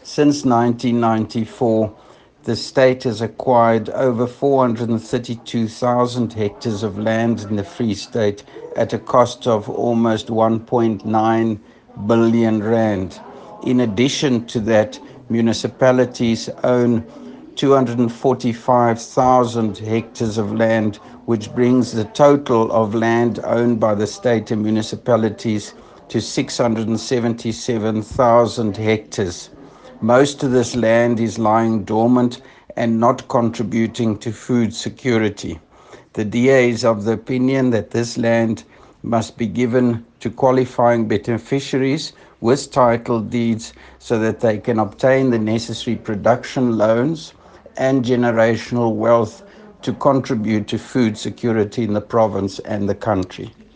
Since 1994, the state has acquired over 432,000 hectares of land in the Free State at a cost of almost 1.9 billion rand. In addition to that, municipalities own 245,000 hectares of land, which brings the total of land owned by the state and municipalities to 677,000 hectares. Most of this land is lying dormant and not contributing to food security. The DA is of the opinion that this land must be given to qualifying beneficiaries with title deeds so that they can obtain the necessary production loans and generational wealth to contribute to food security in the province and the country.